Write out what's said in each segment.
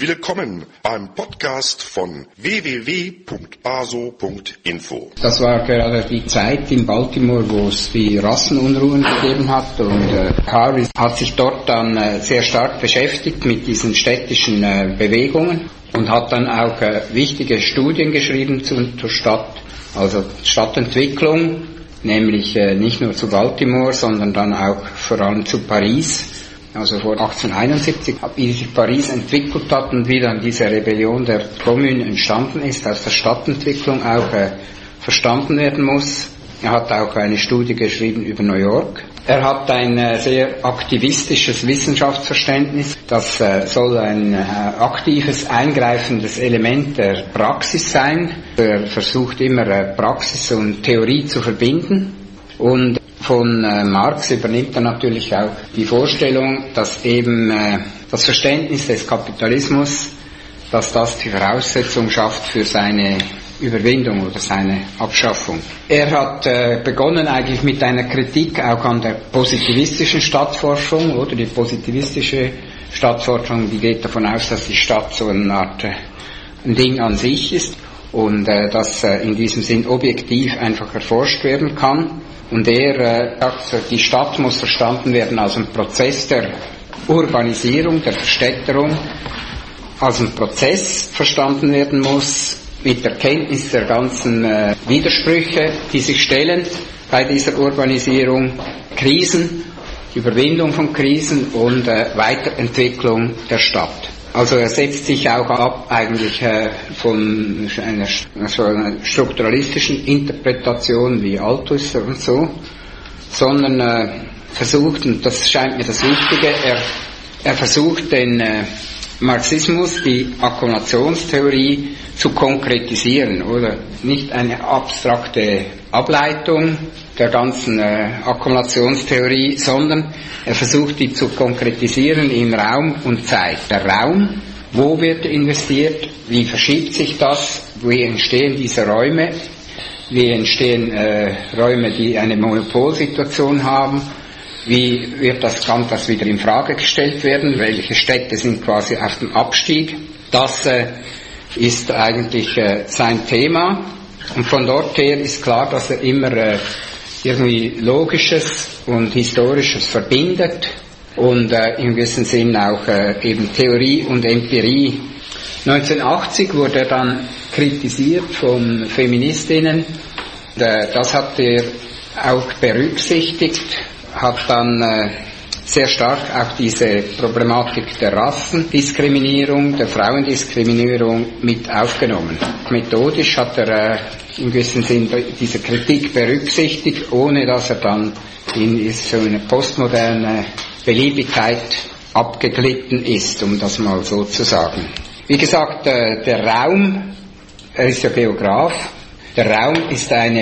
Willkommen beim Podcast von www.baso.info. Das war gerade die Zeit in Baltimore, wo es die Rassenunruhen gegeben hat, und Harvey hat sich dort dann sehr stark beschäftigt mit diesen städtischen Bewegungen und hat dann auch wichtige Studien geschrieben zur Stadt, also Stadtentwicklung, nämlich nicht nur zu Baltimore, sondern dann auch vor allem zu Paris. Also vor 1871, wie sich Paris entwickelt hat und wie dann diese Rebellion der Kommune entstanden ist, dass der Stadtentwicklung auch verstanden werden muss. Er hat auch eine Studie geschrieben über New York. Er hat ein sehr aktivistisches Wissenschaftsverständnis. Das soll ein aktives, eingreifendes Element der Praxis sein. Er versucht immer Praxis und Theorie zu verbinden. Und von Marx übernimmt er natürlich auch die Vorstellung, dass eben das Verständnis des Kapitalismus, dass das die Voraussetzung schafft für seine Überwindung oder seine Abschaffung. Er hat begonnen eigentlich mit einer Kritik auch an der positivistischen Stadtforschung, oder die positivistische Stadtforschung, die geht davon aus, dass die Stadt so eine Art ein Ding an sich ist und dass in diesem Sinn objektiv einfach erforscht werden kann. Und er sagt, die Stadt muss verstanden werden als ein Prozess der Urbanisierung, der Verstädterung, als ein Prozess verstanden werden muss, mit der Kenntnis der ganzen Widersprüche, die sich stellen bei dieser Urbanisierung, Krisen, die Überwindung von Krisen und Weiterentwicklung der Stadt. Also er setzt sich auch ab eigentlich von einer strukturalistischen Interpretation wie Althusser und so, sondern versucht, und das scheint mir das Wichtige, er versucht den Marxismus, die Akkumulationstheorie zu konkretisieren, oder nicht eine abstrakte Ableitung der ganzen Akkumulationstheorie, sondern er versucht, die zu konkretisieren in Raum und Zeit. Der Raum, wo wird investiert, wie verschiebt sich das, wie entstehen diese Räume, wie entstehen Räume, die eine Monopolsituation haben, wie kann das wieder in Frage gestellt werden, welche Städte sind quasi auf dem Abstieg. Das ist eigentlich sein Thema, und von dort her ist klar, dass er immer irgendwie Logisches und Historisches verbindet und im gewissen Sinn auch eben Theorie und Empirie. 1980 wurde er dann kritisiert von Feministinnen. Das hat er auch berücksichtigt, hat dann sehr stark auch diese Problematik der Rassendiskriminierung, der Frauendiskriminierung mit aufgenommen. Methodisch hat er im gewissen Sinn diese Kritik berücksichtigt, ohne dass er dann in so eine postmoderne Beliebigkeit abgeglitten ist, um das mal so zu sagen. Wie gesagt, der Raum, er ist ja Geograf, der Raum ist ein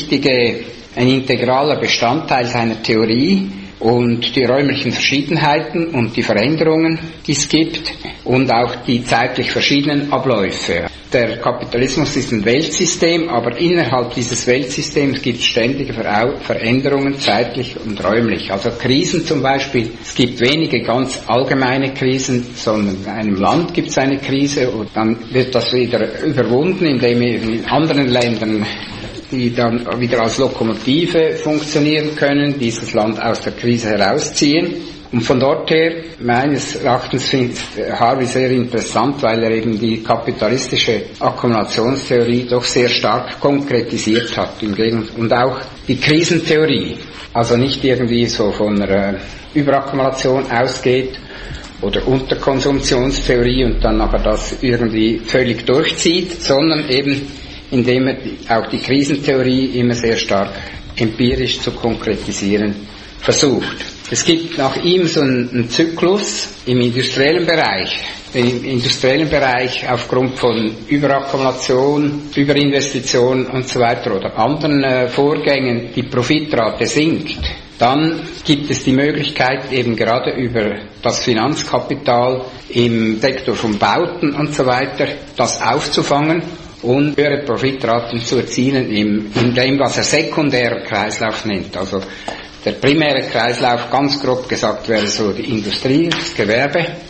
integraler Bestandteil seiner Theorie, und die räumlichen Verschiedenheiten und die Veränderungen, die es gibt, und auch die zeitlich verschiedenen Abläufe. Der Kapitalismus ist ein Weltsystem, aber innerhalb dieses Weltsystems gibt es ständige Veränderungen, zeitlich und räumlich. Also Krisen zum Beispiel, es gibt wenige ganz allgemeine Krisen, sondern in einem Land gibt es eine Krise und dann wird das wieder überwunden, indem in anderen Ländern die dann wieder als Lokomotive funktionieren können, dieses Land aus der Krise herausziehen. Und von dort her, meines Erachtens, finde ich Harvey sehr interessant, weil er eben die kapitalistische Akkumulationstheorie doch sehr stark konkretisiert hat, und auch die Krisentheorie. Also nicht irgendwie so von einer Überakkumulation ausgeht oder Unterkonsumptionstheorie und dann nachher das irgendwie völlig durchzieht, sondern eben indem er auch die Krisentheorie immer sehr stark empirisch zu konkretisieren versucht. Es gibt nach ihm so einen Zyklus im industriellen Bereich. Im industriellen Bereich aufgrund von Überakkumulation, Überinvestition und so weiter oder anderen Vorgängen die Profitrate sinkt. Dann gibt es die Möglichkeit, eben gerade über das Finanzkapital im Sektor von Bauten und so weiter, das aufzufangen und höhere Profitraten zu erzielen in dem, was er sekundärer Kreislauf nennt. Also der primäre Kreislauf, ganz grob gesagt, wäre so die Industrie, das Gewerbe.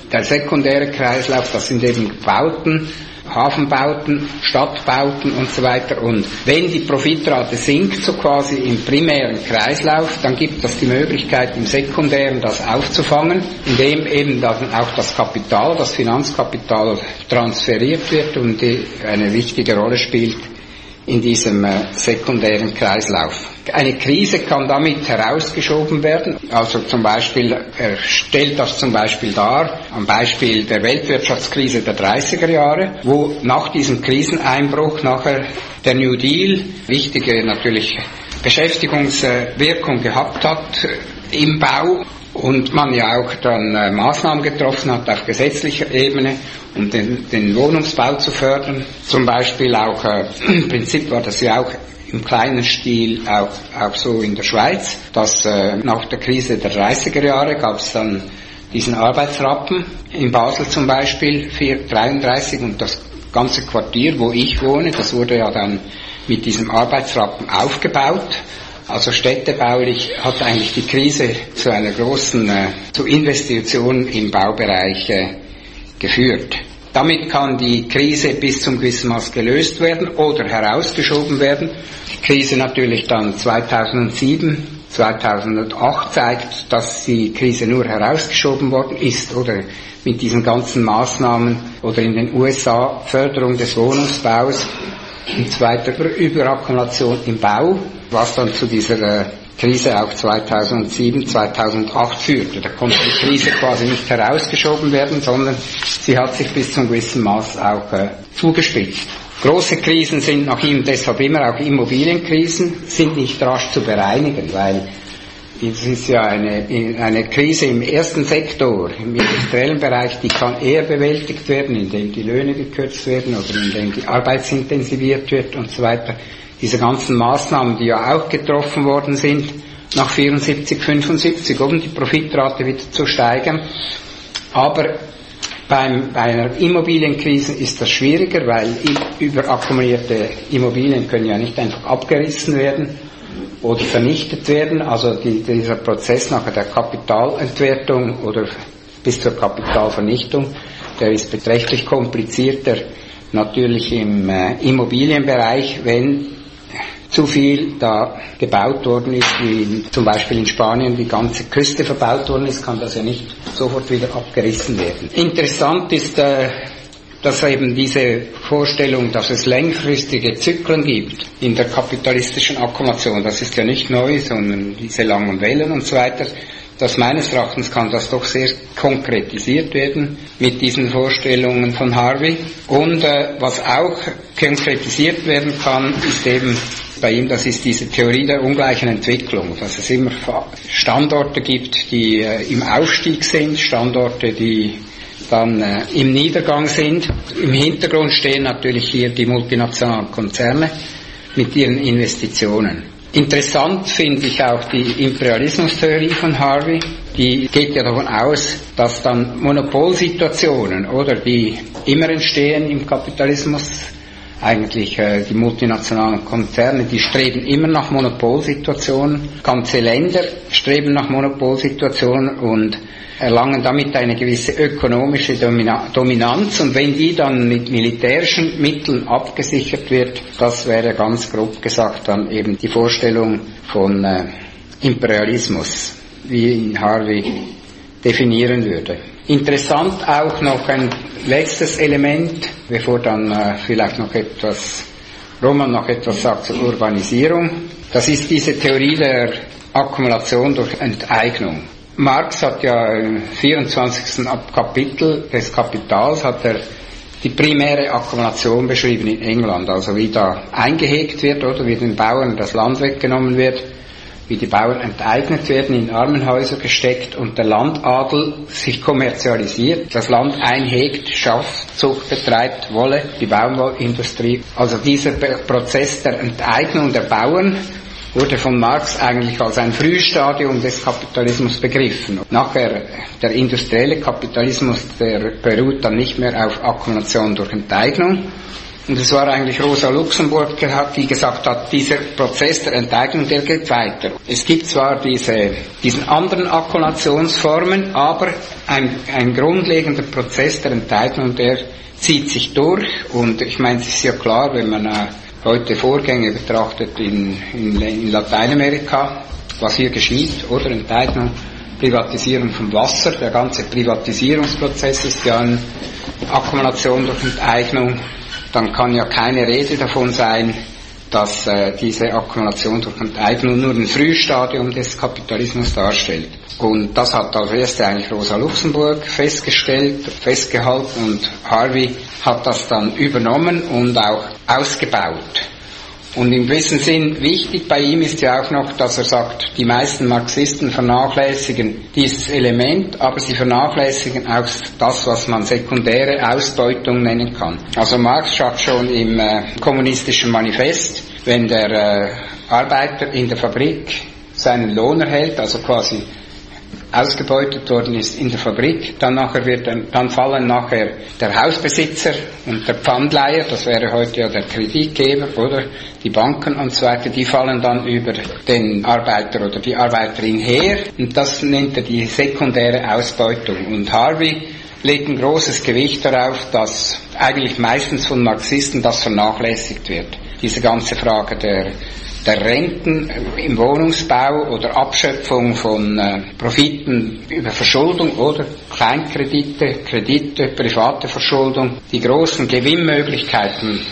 Der sekundäre Kreislauf, das sind eben Bauten, Hafenbauten, Stadtbauten und so weiter. Und wenn die Profitrate sinkt, so quasi im primären Kreislauf, dann gibt es die Möglichkeit, im sekundären das aufzufangen, indem eben dann auch das Kapital, das Finanzkapital transferiert wird und eine wichtige Rolle spielt in diesem sekundären Kreislauf. Eine Krise kann damit herausgeschoben werden, also zum Beispiel, er stellt das zum Beispiel dar, am Beispiel der Weltwirtschaftskrise der 30er Jahre, wo nach diesem Kriseneinbruch nachher der New Deal wichtige natürlich Beschäftigungswirkung gehabt hat im Bau und man ja auch dann Maßnahmen getroffen hat auf gesetzlicher Ebene, um den Wohnungsbau zu fördern. Zum Beispiel auch, im Prinzip war das ja auch im kleinen Stil auch so in der Schweiz, dass nach der Krise der 30er Jahre gab es dann diesen Arbeitsrappen in Basel zum Beispiel, 433, und das ganze Quartier, wo ich wohne, das wurde ja dann mit diesem Arbeitsrappen aufgebaut. Also städtebaulich hat eigentlich die Krise zu einer großen zu Investitionen im Baubereich geführt. Damit kann die Krise bis zum gewissen Maß gelöst werden oder herausgeschoben werden. Die Krise natürlich dann 2007, 2008 zeigt, dass die Krise nur herausgeschoben worden ist, oder mit diesen ganzen Maßnahmen, oder in den USA Förderung des Wohnungsbaus und zweiter Überakkumulation im Bau, was dann zu dieser Krise auch 2007, 2008 führte. Da konnte die Krise quasi nicht herausgeschoben werden, sondern sie hat sich bis zum gewissen Maß auch zugespitzt. Große Krisen sind nach ihm deshalb immer auch Immobilienkrisen, sind nicht rasch zu bereinigen, weil es ist ja eine Krise im ersten Sektor, im industriellen Bereich, die kann eher bewältigt werden, indem die Löhne gekürzt werden oder indem die Arbeit intensiviert wird und so weiter. Diese ganzen Maßnahmen, die ja auch getroffen worden sind, nach 74, 75, um die Profitrate wieder zu steigern. Aber bei einer Immobilienkrise ist das schwieriger, weil überakkumulierte Immobilien können ja nicht einfach abgerissen werden oder vernichtet werden. Also dieser Prozess nachher der Kapitalentwertung oder bis zur Kapitalvernichtung, der ist beträchtlich komplizierter natürlich im Immobilienbereich, wenn zu viel da gebaut worden ist, wie zum Beispiel in Spanien die ganze Küste verbaut worden ist, kann das ja nicht sofort wieder abgerissen werden. Interessant ist, dass eben diese Vorstellung, dass es längerfristige Zyklen gibt in der kapitalistischen Akkumulation, das ist ja nicht neu, sondern diese langen Wellen und so weiter, dass meines Erachtens kann das doch sehr konkretisiert werden mit diesen Vorstellungen von Harvey. Und was auch konkretisiert werden kann, ist eben bei ihm, das ist diese Theorie der ungleichen Entwicklung, dass es immer Standorte gibt, die im Aufstieg sind, Standorte, die dann im Niedergang sind. Im Hintergrund stehen natürlich hier die multinationalen Konzerne mit ihren Investitionen. Interessant finde ich auch die Imperialismustheorie von Harvey. Die geht ja davon aus, dass dann Monopolsituationen, oder die immer entstehen im Kapitalismus, eigentlich die multinationalen Konzerne, die streben immer nach Monopolsituationen. Ganze Länder streben nach Monopolsituationen und erlangen damit eine gewisse ökonomische Dominanz, und wenn die dann mit militärischen Mitteln abgesichert wird, das wäre ganz grob gesagt dann eben die Vorstellung von Imperialismus, wie ihn Harvey definieren würde. Interessant auch noch ein letztes Element, bevor dann vielleicht noch Roman noch etwas sagt zur Urbanisierung. Das ist diese Theorie der Akkumulation durch Enteignung. Marx hat ja im 24. Kapitel des Kapitals hat er die primäre Akkumulation beschrieben in England, also wie da eingehegt wird, oder wie den Bauern das Land weggenommen wird, wie die Bauern enteignet werden, in Armenhäuser gesteckt und der Landadel sich kommerzialisiert, das Land einhegt, Schafzucht betreibt, Wolle, die Baumwollindustrie. Also dieser Prozess der Enteignung der Bauern wurde von Marx eigentlich als ein Frühstadium des Kapitalismus begriffen. Nachher der industrielle Kapitalismus, der beruht dann nicht mehr auf Akkumulation durch Enteignung. Und es war eigentlich Rosa Luxemburg, die gesagt hat, dieser Prozess der Enteignung, der geht weiter. Es gibt zwar diesen anderen Akkumulationsformen, aber ein grundlegender Prozess der Enteignung, der zieht sich durch. Und ich meine, es ist ja klar, wenn man heute Vorgänge betrachtet in Lateinamerika, was hier geschieht, oder Enteignung, Privatisierung von Wasser, der ganze Privatisierungsprozess ist ja eine Akkumulation durch Enteignung, dann kann ja keine Rede davon sein, dass diese Akkumulation durch Enteignung nur ein Frühstadium des Kapitalismus darstellt. Und das hat als erste eigentlich Rosa Luxemburg festgehalten und Harvey hat das dann übernommen und auch ausgebaut. Und im gewissen Sinn wichtig bei ihm ist ja auch noch, dass er sagt, die meisten Marxisten vernachlässigen dieses Element, aber sie vernachlässigen auch das, was man sekundäre Ausbeutung nennen kann. Also Marx sagt schon im kommunistischen Manifest, wenn der Arbeiter in der Fabrik seinen Lohn erhält, also quasi ausgebeutet worden ist in der Fabrik, dann fallen nachher der Hausbesitzer und der Pfandleiher, das wäre heute ja der Kreditgeber oder die Banken und so weiter, die fallen dann über den Arbeiter oder die Arbeiterin her und das nennt er die sekundäre Ausbeutung. Und Harvey legt ein großes Gewicht darauf, dass eigentlich meistens von Marxisten das vernachlässigt wird. Diese ganze Frage der Renten im Wohnungsbau oder Abschöpfung von Profiten über Verschuldung oder Kleinkredite, Kredite, private Verschuldung. Die großen Gewinnmöglichkeiten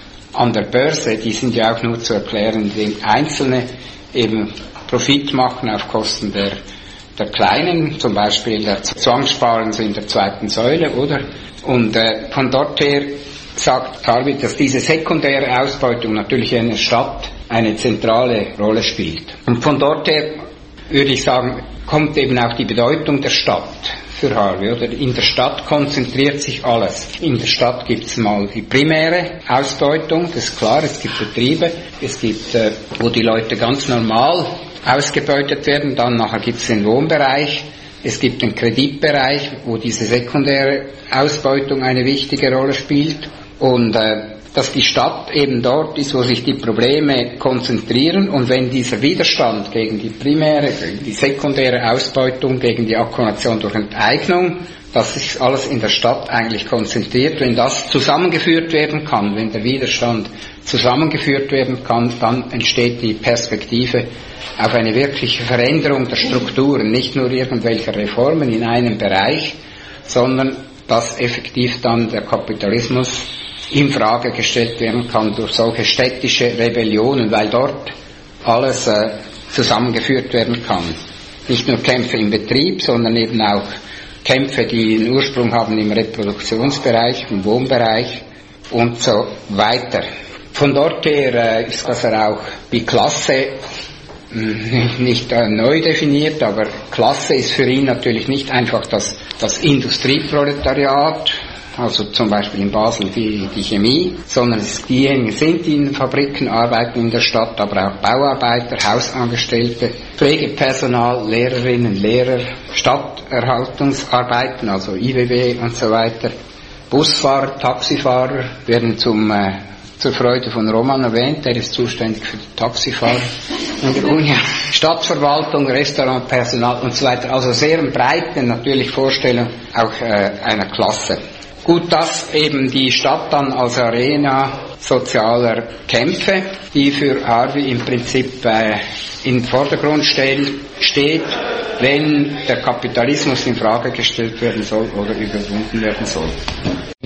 an der Börse, die sind ja auch nur zu erklären, indem Einzelne eben Profit machen auf Kosten der Kleinen, zum Beispiel der Zwangssparens in der zweiten Säule, oder? Und von dort her sagt Harvey, dass diese sekundäre Ausbeutung natürlich in der Stadt eine zentrale Rolle spielt. Und von dort her würde ich sagen, kommt eben auch die Bedeutung der Stadt für Harvey, oder? In der Stadt konzentriert sich alles. In der Stadt gibt es mal die primäre Ausbeutung, das ist klar, es gibt Betriebe, es gibt, wo die Leute ganz normal ausgebeutet werden, dann nachher gibt es den Wohnbereich, es gibt den Kreditbereich, wo diese sekundäre Ausbeutung eine wichtige Rolle spielt und dass die Stadt eben dort ist, wo sich die Probleme konzentrieren und wenn dieser Widerstand gegen die primäre, gegen die sekundäre Ausbeutung, gegen die Akkumulation durch Enteignung, dass sich alles in der Stadt eigentlich konzentriert, wenn das zusammengeführt werden kann, wenn der Widerstand zusammengeführt werden kann, dann entsteht die Perspektive auf eine wirkliche Veränderung der Strukturen, nicht nur irgendwelche Reformen in einem Bereich, sondern dass effektiv dann der Kapitalismus in Frage gestellt werden kann durch solche städtische Rebellionen, weil dort alles zusammengeführt werden kann. Nicht nur Kämpfe im Betrieb, sondern eben auch Kämpfe, die einen Ursprung haben im Reproduktionsbereich, im Wohnbereich und so weiter. Von dort her ist das auch die Klasse nicht neu definiert, aber Klasse ist für ihn natürlich nicht einfach das Industrieproletariat, also zum Beispiel in Basel die Chemie, sondern diejenigen sind, die in Fabriken arbeiten in der Stadt, aber auch Bauarbeiter, Hausangestellte, Pflegepersonal, Lehrerinnen, Lehrer, Stadterhaltungsarbeiten, also IWB und so weiter. Busfahrer, Taxifahrer werden zur Freude von Roman erwähnt, der ist zuständig für die Taxifahrer in der Uni, Stadtverwaltung, Restaurantpersonal und so weiter. Also sehr breite natürlich Vorstellung auch einer Klasse. Gut, dass eben die Stadt dann als Arena sozialer Kämpfe, die für Harvey im Prinzip im Vordergrund steht, wenn der Kapitalismus in Frage gestellt werden soll oder überwunden werden soll.